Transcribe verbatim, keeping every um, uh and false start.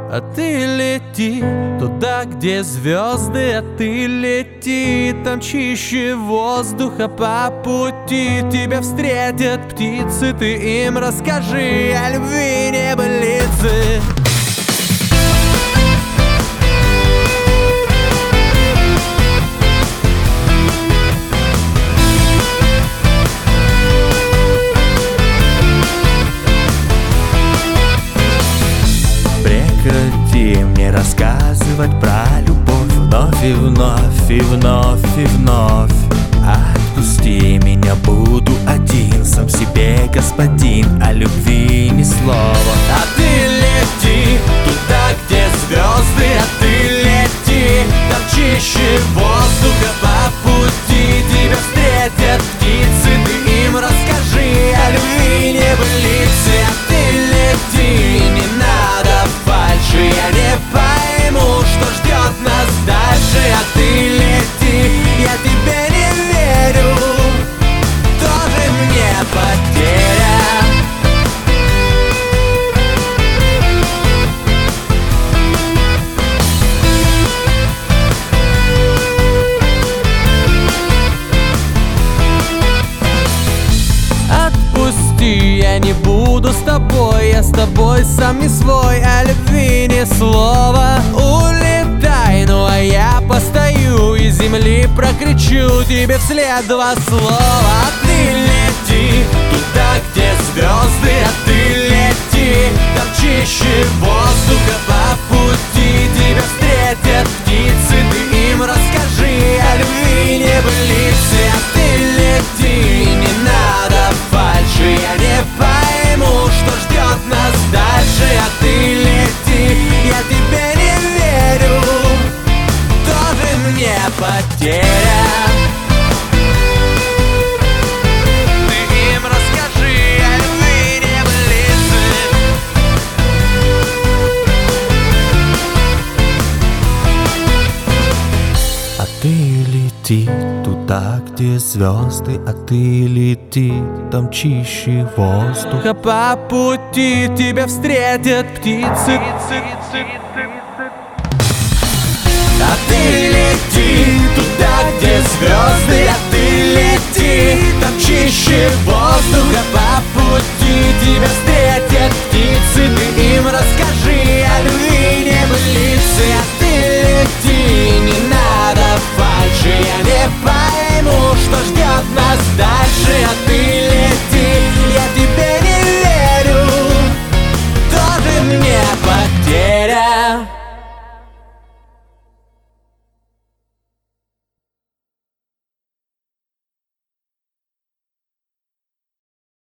А ты лети туда, где звезды, а ты лети, там чище воздуха по пути. Тебя встретят птицы, ты им расскажи о любви небылицы. Прекрати мне рассказывать про любовь вновь и вновь, и вновь, и вновь. Отпусти меня, буду один, сам себе господин, о любви ни слова. А ты лети туда, где звезды, а ты лети, там чище воздуха по пути. Тебя встретят птицы, ты им расскажи о любви небылицы. А ты лети, не надо фальши, я не пойму, что ждет нас дальше. А ты лети, я тебе не верю, тоже мне потеря. Отпусти, я не буду с тобой, я с тобой сам не свой, о любви ни слова. Улетай, ну а я постою и земли прокричу тебе вслед два слова. А ты лети туда, где звезды, а ты лети, там чище воздуха по пути. Тебя встретят птицы, ты им расскажи о любви небылицы. А ты лети, не надо фальши, я не пойму, что ждет нас дальше. А ты лети, я тебе не верю, тоже мне потеря. Ты им расскажи о любви небылицы. А ты лети туда, где звезды, а ты лети, там чище воздуха по пути. Тебя встретят птицы. А ты лети туда, где звезды, а ты лети, там чище воздуха по пути. Тебя встретят птицы, ты им расскажи